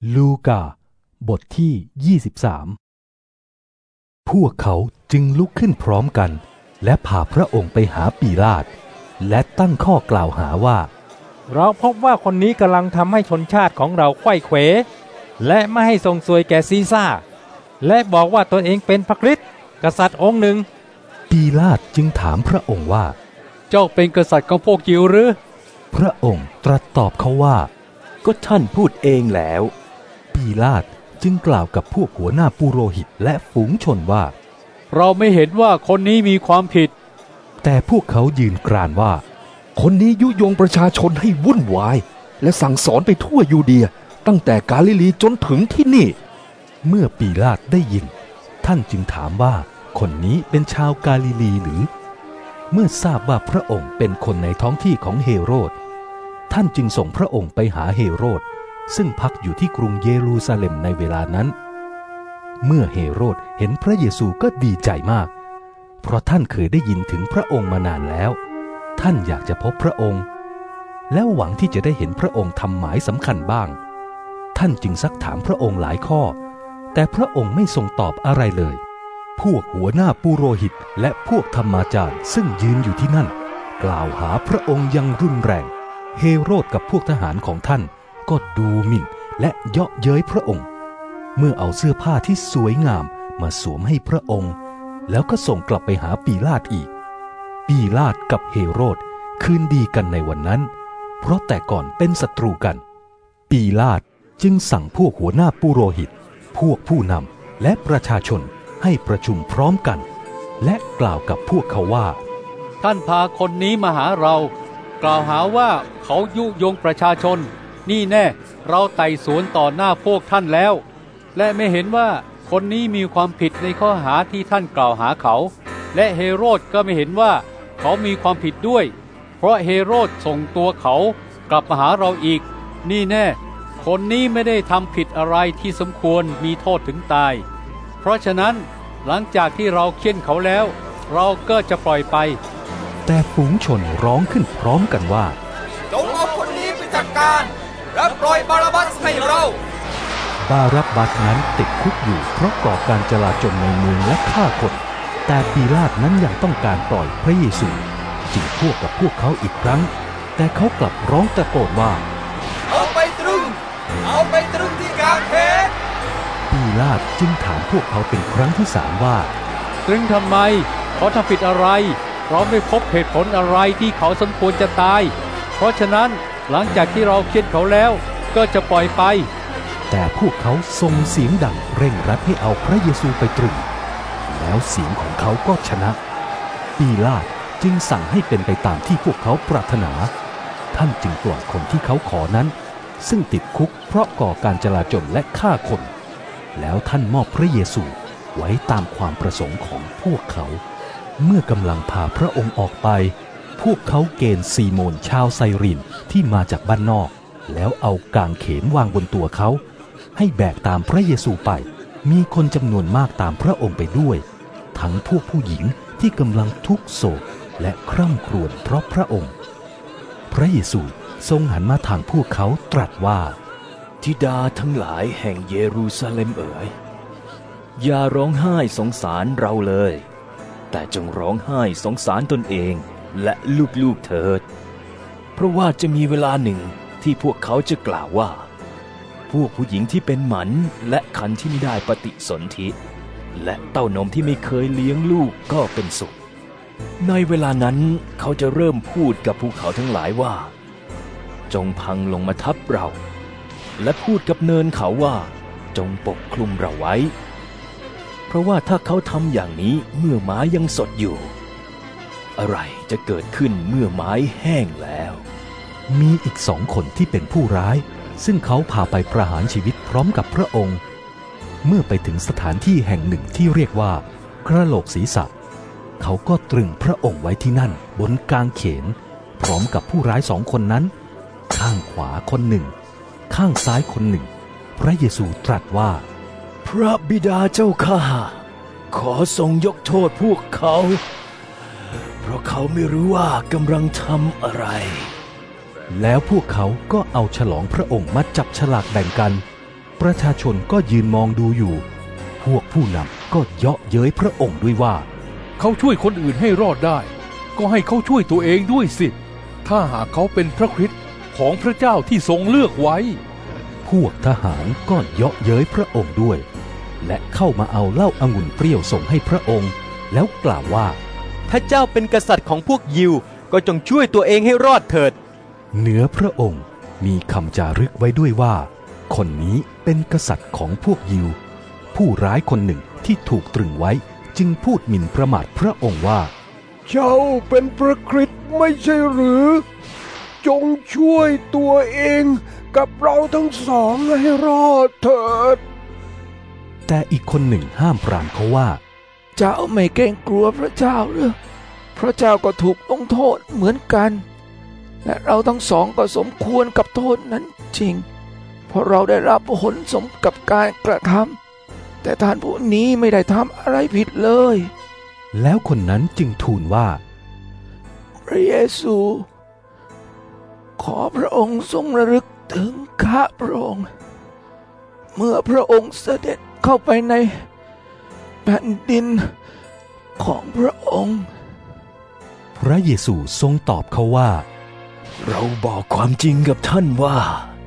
ลูกาบทที่23พวกเขาจึงลุกขึ้นพร้อมกันและพาพระองค์ไปหาปีลาตและตั้งข้อกล่าวหาว่าเราพบว่าคนนี้กำลังทำให้ชนชาติของเราไขว้เขวและไม่ให้ทรงสวยแก่ซีซ่าและบอกว่าตนเองเป็นพระคริสต์กษัตริย์องค์หนึ่งปีลาตจึงถามพระองค์ว่าเจ้าเป็นกษัตริย์ของพวกยิวหรือพระองค์ตรัสตอบเขาว่าก็ท่านพูดเองแล้วปีลาตจึงกล่าวกับพวกหัวหน้าปุโรหิตและฝูงชนว่าเราไม่เห็นว่าคนนี้มีความผิดแต่พวกเขายืนกรานว่าคนนี้ยุยงประชาชนให้วุ่นวายและสั่งสอนไปทั่วยูเดียตั้งแต่กาลิลีจนถึงที่นี่เมื่อปีลาตได้ยินท่านจึงถามว่าคนนี้เป็นชาวกาลิลีหรือเมื่อทราบว่าพระองค์เป็นคนในท้องที่ของเฮโรดท่านจึงส่งพระองค์ไปหาเฮโรดซึ่งพักอยู่ที่กรุงเยรูซาเล็มในเวลานั้นเมื่อเฮโรดเห็นพระเยซูก็ดีใจมากเพราะท่านเคยได้ยินถึงพระองค์มานานแล้วท่านอยากจะพบพระองค์แล้วหวังที่จะได้เห็นพระองค์ทำหมายสำคัญบ้างท่านจึงซักถามพระองค์หลายข้อแต่พระองค์ไม่ทรงตอบอะไรเลยพวกหัวหน้าปุโรหิตและพวกธรรมาจารย์ซึ่งยืนอยู่ที่นั่นกล่าวหาพระองค์อย่างรุนแรงเฮโรดกับพวกทหารของท่านก็ดูหมิ่นและเยาะเย้ยพระองค์เมื่อเอาเสื้อผ้าที่สวยงามมาสวมให้พระองค์แล้วก็ส่งกลับไปหาปีลาตอีกปีลาตกับเฮโรดคืนดีกันในวันนั้นเพราะแต่ก่อนเป็นศัตรูกันปีลาตจึงสั่งพวกหัวหน้าปุโรหิตพวกผู้นำและประชาชนให้ประชุมพร้อมกันและกล่าวกับพวกเขาว่าท่านพาคนนี้มาหาเรากล่าวหาว่าเขายุยงประชาชนนี่แน่เราไต่สวนต่อหน้าพวกท่านแล้วและไม่เห็นว่าคนนี้มีความผิดในข้อหาที่ท่านกล่าวหาเขาและเฮโรดก็ไม่เห็นว่าเขามีความผิดด้วยเพราะเฮโรดส่งตัวเขากลับมาหาเราอีกนี่แน่คนนี้ไม่ได้ทำผิดอะไรที่สมควรมีโทษถึงตายเพราะฉะนั้นหลังจากที่เราเค้นเขาแล้วเราก็จะปล่อยไปแต่ฝูงชนร้องขึ้นพร้อมกันว่าจงเอาคนนี้ไปจัดการและปล่อยบาราบัสให้เราบารับบาสนั้นติดคุกอยู่เพราะก่อการจลาจลในเมืองและฆ่าคนแต่ปีลาตนั้นยังต้องการปล่อยพระเยซูจึงพูดกับพวกเขาอีกครั้งแต่เขากลับร้องตะโกนว่าเอาไปตรึงที่กางเขนปีลาตจึงถามพวกเขาเป็นครั้งที่3ว่าตรึงทำไมเขาทำผิดอะไรเราไม่พบเหตุผลอะไรที่เขาสมควรจะตายเพราะฉะนั้นหลังจากที่เราเค้นเขาแล้วก็จะปล่อยไปแต่พวกเขาส่งเสียงดังเร่งรัดให้เอาพระเยซูไปตรึงแล้วเสียงของเขาก็ชนะปีลาตจึงสั่งให้เป็นไปตามที่พวกเขาปรารถนาท่านจึงปล่อยคนที่เขาขอนั้นซึ่งติดคุกเพราะก่อการจลาจลและฆ่าคนแล้วท่านมอบพระเยซูไว้ตามความประสงค์ของพวกเขาเมื่อกำลังพาพระองค์ออกไปพวกเขาเกณฑ์ซีโมนชาวไซรีนที่มาจากบ้านนอกแล้วเอากางเขนวางบนตัวเขาให้แบกตามพระเยซูไปมีคนจำนวนมากตามพระองค์ไปด้วยทั้งพวกผู้หญิงที่กำลังทุกโศกและคร่ำครวญเพราะพระองค์พระเยซูทรงหันมาทางพวกเขาตรัสว่าธิดาทั้งหลายแห่งเยรูซาเล็มเอ๋ยอย่าร้องไห้สงสารเราเลยแต่จงร้องไห้สงสารตนเองและลูกๆเถิดเพราะว่าจะมีเวลาหนึ่งที่พวกเขาจะกล่าวว่าพวกผู้หญิงที่เป็นหมันและคันที่ไม่ได้ปฏิสนธิและเต้านมที่ไม่เคยเลี้ยงลูกก็เป็นสุขในเวลานั้นเขาจะเริ่มพูดกับภูเขาทั้งหลายว่าจงพังลงมาทับเราและพูดกับเนินเขาว่าจงปกคลุมเราไว้เพราะว่าถ้าเขาทำอย่างนี้เมื่อไม้ยังสดอยู่อะไรจะเกิดขึ้นเมื่อไม้แห้งแล้วมีอีก2 คนที่เป็นผู้ร้ายซึ่งเขาพาไปประหารชีวิตพร้อมกับพระองค์เมื่อไปถึงสถานที่แห่งหนึ่งที่เรียกว่ากระโหลกศีรษะเขาก็ตรึงพระองค์ไว้ที่นั่นบนกางเขนพร้อมกับผู้ร้าย2 คนนั้นข้างขวาคนหนึ่งข้างซ้ายคนหนึ่งพระเยซูตรัสว่าพระบิดาเจ้าข้าขอทรงยกโทษพวกเขาเพราะเขาไม่รู้ว่ากำลังทำอะไรแล้วพวกเขาก็เอาฉลองพระองค์มาจับฉลากแบ่งกันประชาชนก็ยืนมองดูอยู่พวกผู้นำก็เยาะเย้ยพระองค์ด้วยว่าเขาช่วยคนอื่นให้รอดได้ก็ให้เขาช่วยตัวเองด้วยสิถ้าหากเขาเป็นพระคริสต์ของพระเจ้าที่ทรงเลือกไว้พวกทหารก็เยาะเย้ยพระองค์ด้วยและเข้ามาเอาเหล้าองุ่นเปรี้ยวส่งให้พระองค์แล้วกล่าวว่าถ้าเจ้าเป็นกษัตริย์ของพวกยิวก็จงช่วยตัวเองให้รอดเถิดเหนือพระองค์มีคำจารึกไว้ด้วยว่าคนนี้เป็นกษัตริย์ของพวกยิวผู้ร้ายคนหนึ่งที่ถูกตรึงไว้จึงพูดหมิ่นประมาทพระองค์ว่าเจ้าเป็นพระคริสต์ไม่ใช่หรือจงช่วยตัวเองกับเราทั้งสองให้รอดเถิดแต่อีกคนหนึ่งห้ามปรามเขาว่าเจ้าไม่เกรงกลัวพระเจ้าหรือพระเจ้าก็ถูกลงโทษเหมือนกันและเราทั้งสองก็สมควรกับโทษนั้นจริงเพราะเราได้รับผลสมกับการกระทำแต่ท่านผู้นี้ไม่ได้ทำอะไรผิดเลยแล้วคนนั้นจึงทูลว่าพระเยซูขอพระองค์ทรงระลึกถึงข้าพระองค์เมื่อพระองค์เสด็จเข้าไปในแผ่นดินของพระองค์พระเยซูทรงตอบเขาว่าเราบอกความจริงกับท่านว่า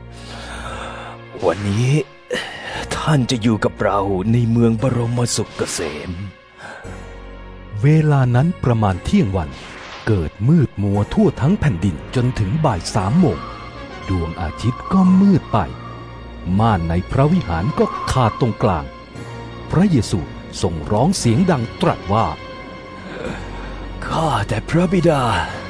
วันนี้ท่านจะอยู่กับเราในเมืองบรมสุขเกษมเวลานั้นประมาณเที่ยงวันเกิดมืดมัวทั่วทั้งแผ่นดินจนถึงบ่าย3 โมงดวงอาทิตย์ก็มืดไปม่านในพระวิหารก็ขาดตรงกลางพระเยซูทรงร้องเสียงดังตรัสว่าข้าแต่พระบิดา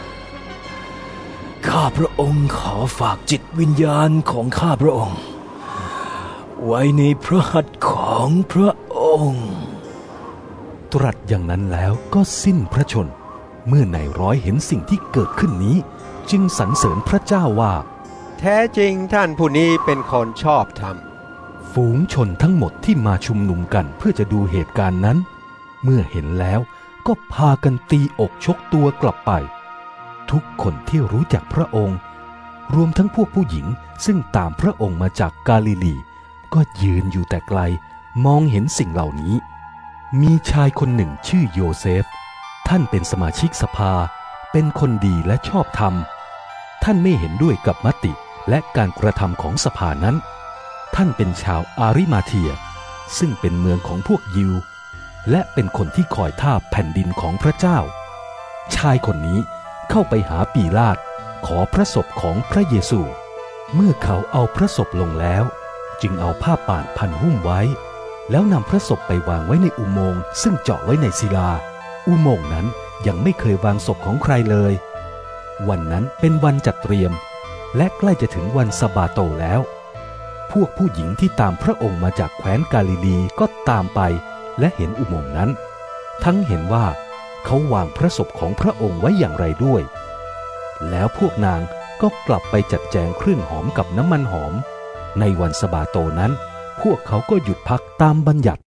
ข้าพระองค์ขอฝากจิตวิญญาณของข้าพระองค์ไว้ในพระหัตถ์ของพระองค์ตรัสอย่างนั้นแล้วก็สิ้นพระชนเมื่อนายร้อยเห็นสิ่งที่เกิดขึ้นนี้จึงสรรเสริญพระเจ้าว่าแท้จริงท่านผู้นี้เป็นคนชอบธรรมฝูงชนทั้งหมดที่มาชุมนุมกันเพื่อจะดูเหตุการณ์นั้นเมื่อเห็นแล้วก็พากันตีอกชกตัวกลับไปทุกคนที่รู้จักพระองค์รวมทั้งพวกผู้หญิงซึ่งตามพระองค์มาจากกาลิลีก็ยืนอยู่แต่ไกลมองเห็นสิ่งเหล่านี้มีชายคนหนึ่งชื่อโยเซฟท่านเป็นสมาชิกสภาเป็นคนดีและชอบธรรมท่านไม่เห็นด้วยกับมติและการกระทำของสภานั้นท่านเป็นชาวอาริมาเทียซึ่งเป็นเมืองของพวกยิวและเป็นคนที่คอยทาบแผ่นดินของพระเจ้าชายคนนี้เข้าไปหาปีลาตขอพระศพของพระเยซูเมื่อเขาเอาพระศพลงแล้วจึงเอาผ้าป่านพันหุ้มไว้แล้วนำพระศพไปวางไว้ในอุโมงค์ซึ่งเจาะไว้ในศิลาอุโมงค์นั้นยังไม่เคยวางศพของใครเลยวันนั้นเป็นวันจัดเตรียมและใกล้จะถึงวันสะบาโตแล้วพวกผู้หญิงที่ตามพระองค์มาจากแคว้นกาลิลีก็ตามไปและเห็นอุโมงค์นั้นทั้งเห็นว่าเขาวางพระศพของพระองค์ไว้อย่างไรด้วยแล้วพวกนางก็กลับไปจัดแจงเครื่องหอมกับน้ำมันหอมในวันสะบาโตนั้นพวกเขาก็หยุดพักตามบัญญัติ